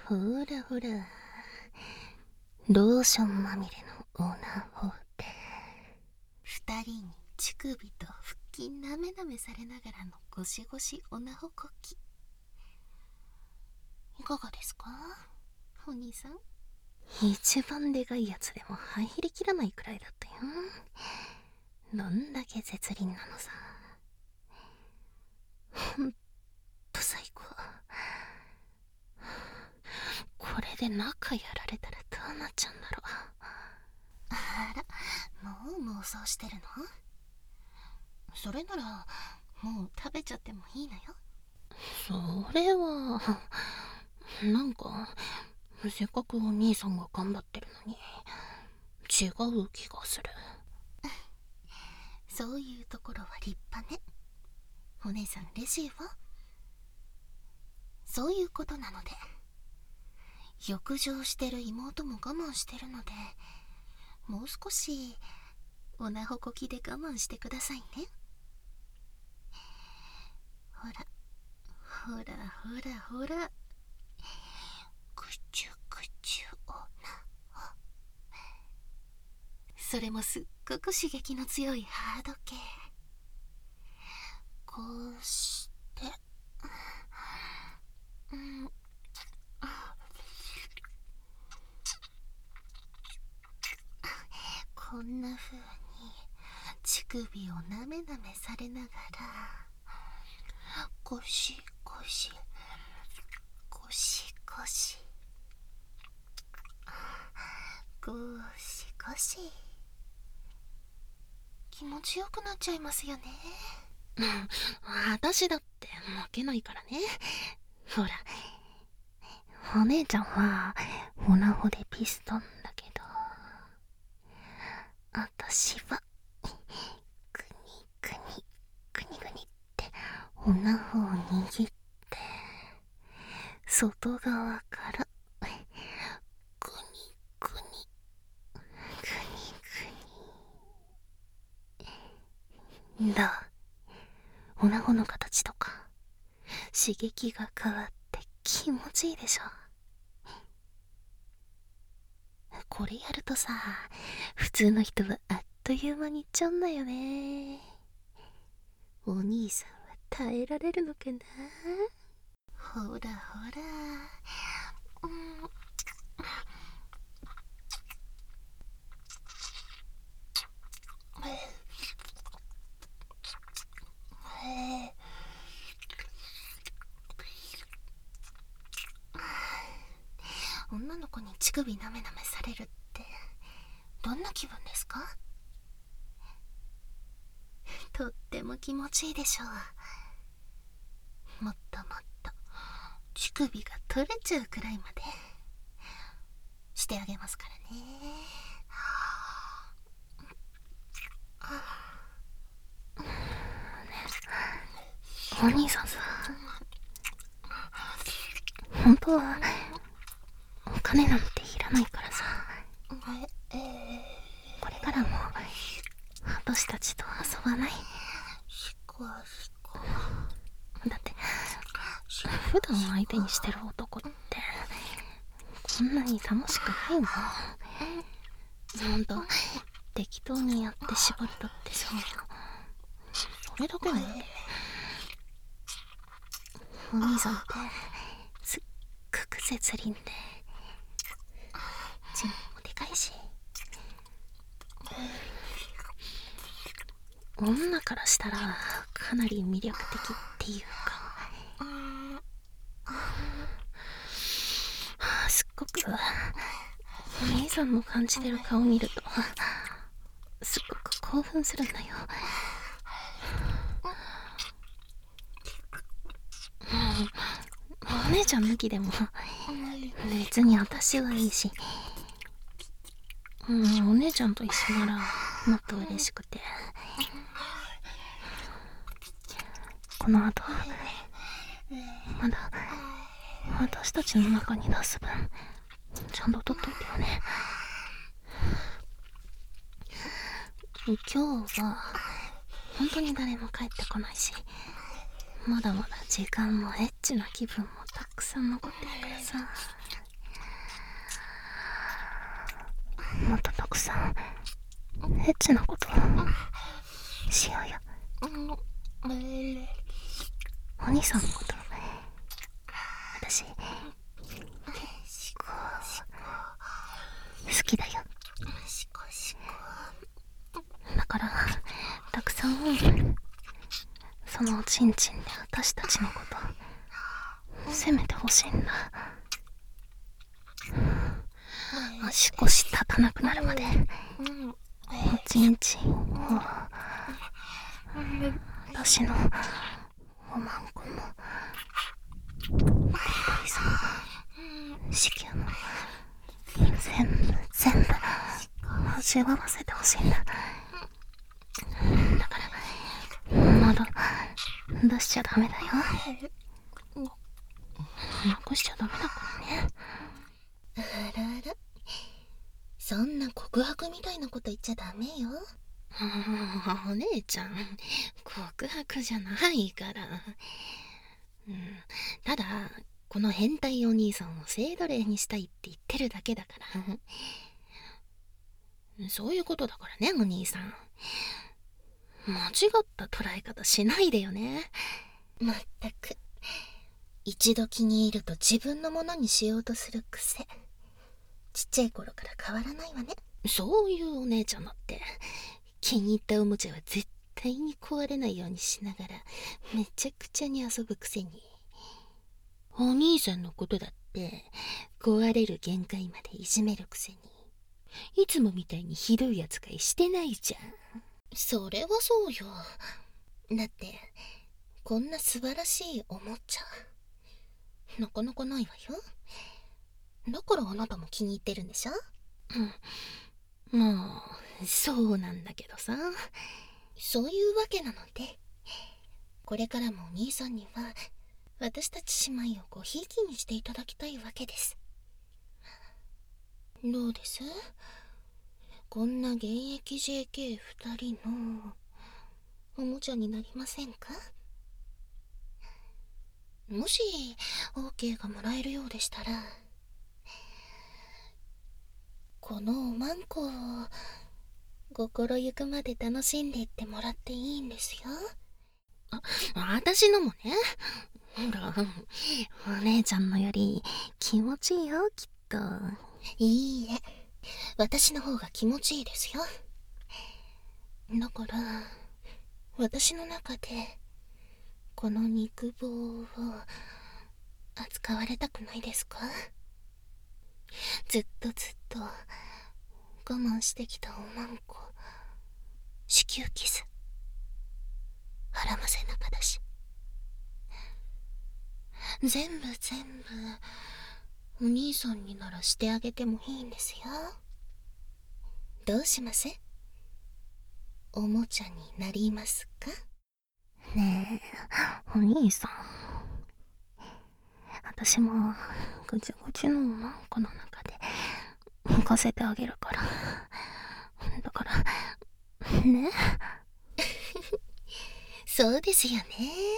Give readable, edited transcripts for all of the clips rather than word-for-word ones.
ほらほら、ローションまみれのオナホで二人に乳首と腹筋なめなめされながらのゴシゴシオナホコキ、いかがですかお兄さん。一番でかいやつでも入りきらないくらいだったよ。どんだけ絶倫なのさ。ほんと最高。これで中やられたらどうなっちゃうんだろう。あら、もう妄想してるの？それならもう食べちゃってもいいのよ。それはなんかせっかくお兄さんが頑張ってるのに違う気がする。そういうところは立派ね。お姉さん嬉しいわ。そういうことなので、浴場してる妹も我慢してるので、もう少しおなほこきで我慢してくださいね。ほらほらほらほら、くちゅくちゅおなほ。それもすっごく刺激の強いハード系。こうして、こんな風に乳首をなめなめされながら、ゴシゴシゴシゴシゴシゴシ、気持ちよくなっちゃいますよね。私だって負けないからね。ほら、お姉ちゃんはオナホでピストンだけど、私はグニグニグニグニってオナホを握って、外側からグニグニグニグニ。どう？オナホの形とか刺激が変わって気持ちいいでしょ。これやるとさ、普通の人はあっという間にいっちゃうんだよね。お兄さんは耐えられるのかな。ほらほら、女の子に乳首なめなめされるってどんな気分ですか？とっても気持ちいいでしょう。もっともっと乳首が取れちゃうくらいまでしてあげますからね。お兄さんさ、本当はお金なんていらないからさ、これからも私たちと遊ばない？だって普段相手にしてる男ってこんなに楽しくないもん。ほんと適当にやって絞り取ってさ、それだけなんで。お兄さんってすっごく絶倫でチンもでかいし、女からしたらかなり魅力的っていうか、すっごくお兄さんの感じてる顔見るとすっごく興奮するんだよ。お姉ちゃん抜きでも別に私はいいし、お姉ちゃんと一緒ならもっと嬉しくて、この後まだ私たちの中に出す分ちゃんと取っといてよね。今日は本当に誰も帰ってこないし、まだまだ時間もエッチな気分もたくさん残ってるからさ、 もっとたくさんエッチなことしようよ。お兄さんのこと私好きだよ。だからたくさんそのおちんちんで私たちのこと責めてほしいんだ。足腰立たなくなるまでおちんちんを私のおまんこもクリトリスも子宮も全部味わわせてほしいんだ。だからまだ出しちゃダメだよ。残しちゃダメだからね。あらあら、そんな告白みたいなこと言っちゃダメよ。お姉ちゃん、告白じゃないから。ただこの変態お兄さんを性奴隷にしたいって言ってるだけだからそういうことだからね、お兄さん。間違った捉え方しないでよね。まったく、一度気に入ると自分のものにしようとする癖、ちっちゃい頃から変わらないわね。そういうお姉ちゃんだって気に入ったおもちゃは絶対に壊れないようにしながらめちゃくちゃに遊ぶくせに、お兄さんのことだって壊れる限界までいじめるくせにいつもみたいにひどい扱いしてないじゃん。それはそうよ。だってこんな素晴らしいおもちゃなかなかないわよ。だからあなたも気に入ってるんでしょ。まあそうなんだけどさ、そういうわけなのでこれからもお兄さんには私たち姉妹をごひいきにしていただきたいわけです。どうです？こんな現役 JK2 人のおもちゃになりませんか？もし OK がもらえるようでしたら、このおまんこを心ゆくまで楽しんでいってもらっていいんですよ。私のもね。ほら、お姉ちゃんのより気持ちいいよ、きっと。いいえ、私の方が気持ちいいですよ。だから私の中でこの肉棒を扱われたくないですか？ずっと我慢してきたおまんこ、子宮キス腹ませ中だし、全部お兄さんにならしてあげてもいいんですよ。どうします？おもちゃになりますか？ねえ、お兄さん、私もぐちぐちのおまんこの中で浮かせてあげるから。だからね。そうですよね。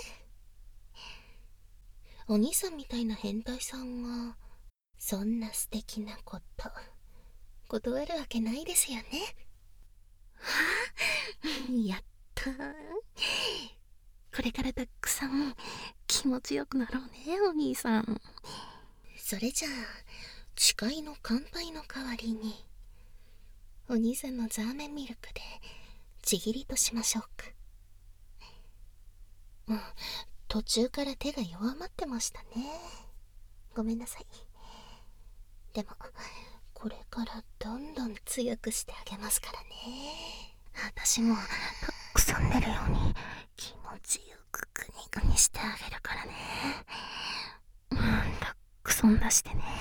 お兄さんみたいな変態さんがそんな素敵なこと断るわけないですよね。やったー。これからたくさん気持ちよくなろうね、お兄さん。それじゃあ誓いの乾杯の代わりにお兄さんのザーメンミルクでちぎりとしましょうか。途中から手が弱まってましたね。ごめんなさい。でもこれからどんどん強くしてあげますからね。私もたくさん出るように気持ちよくグニグニしてあげるからね。たくさん出してね。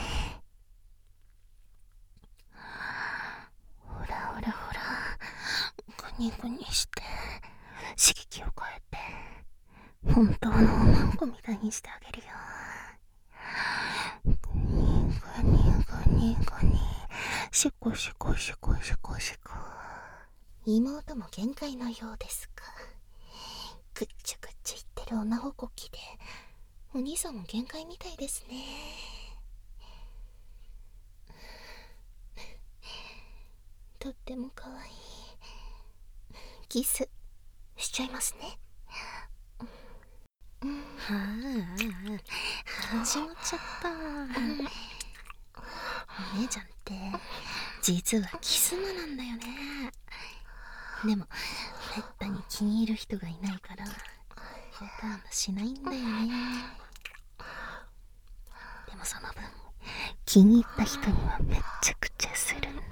ほらほらほら、グニグニして刺激を変えて本当のおまんこみたいにしてあげるよ。グニグニグニグニ、シコシコシコシコシコ。妹も限界のようですが、ぐっちゃぐっちゃ言ってる女ほこきでお兄さんも限界みたいですね。 ても可愛い。キスしちゃいますね。始まっちゃった。お姉ちゃんって実はキス魔なんだよね。でもめったに気に入る人がいないからボタンはしないんだよね。でもその分気に入った人にはめちゃくちゃするんだよね。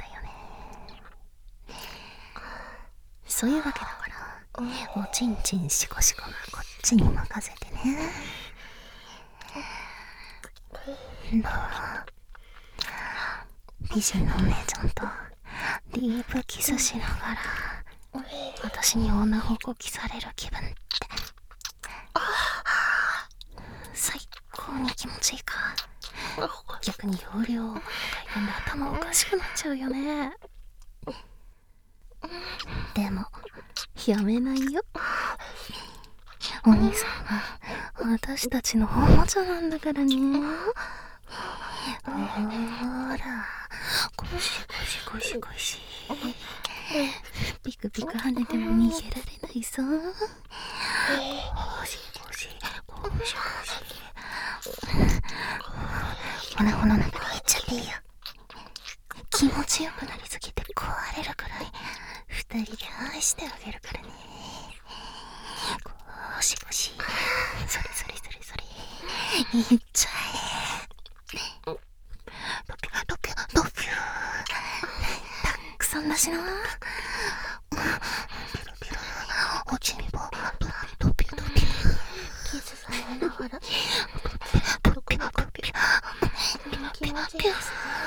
そういうわけだからおちんちんしこしこはこっちに任せてね。どう？美人のお姉ちゃんとディープキスしながら私に女報告される気分って最高に気持ちいいか。逆に容量が読んで頭おかしくなっちゃうよね。でもやめないよ。お兄さんは私たちのおもちゃなんだからね。ほらゴシゴシゴシゴシピクピク跳ねても逃げられないぞ。ゴシゴシゴシゴシおなほの中に入っちゃっていいよ。気持ちよくなりすぎて壊れるくらい二人で愛してあげるからね。ゴシゴシそれそれそれそれいっちゃえ。ドピュドピュドピュたくさんだしな。ピロピロおちみぼドピュドピュドピュキスされながらドピュドピュ気持ちいいですね。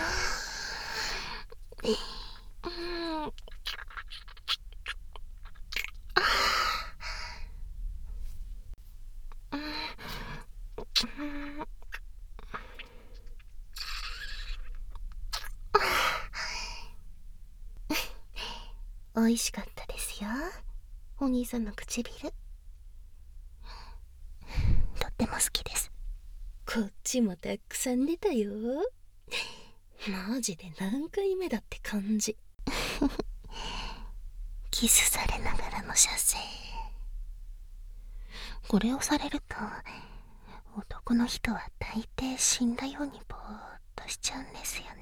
美味しかったですよ、お兄さんの唇。とっても好きです。こっちもたくさん出たよ。マジで何回目だって感じ。キスされながらの射精。これをされると男の人は大抵死んだようにぼーっとしちゃうんですよね。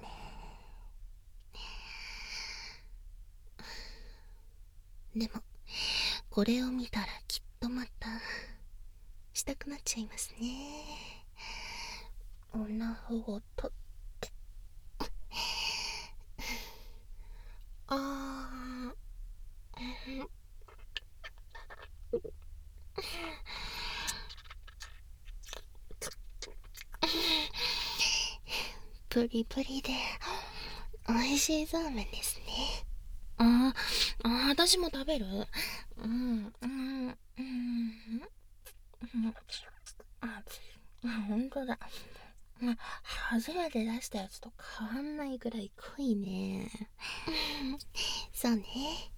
でもこれを見たらきっとまたしたくなっちゃいますね。女ほを取ってプリプリで美味しいそうめんですね。私も食べる。ほんとだ。初めて出したやつと変わんないぐらい濃いね。そうね。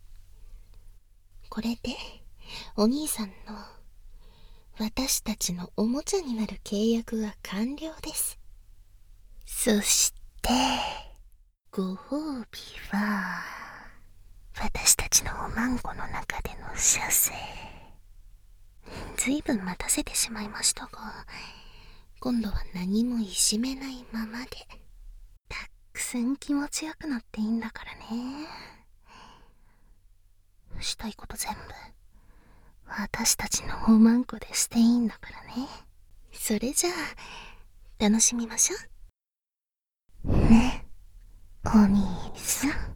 これでお兄さんの私たちのおもちゃになる契約は完了です。そしてご褒美は私たちのおまんこの中での射精。ずいぶん待たせてしまいましたが、今度は何もいじめないままでたくさん気持ちよくなっていいんだからね。したいこと全部私たちのおまんこでしていいんだからね。それじゃあ楽しみましょうね、お兄さん。